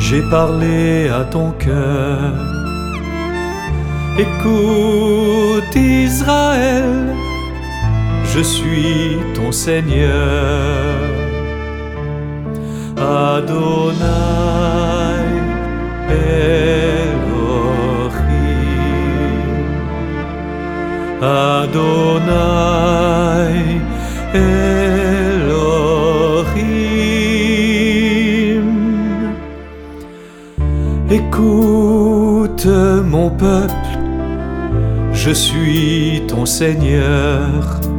j'ai parlé à ton cœur. Écoute Israël, je suis ton Seigneur. Adonai Elohim, Adonai Elohim. Écoute mon peuple, je suis ton Seigneur.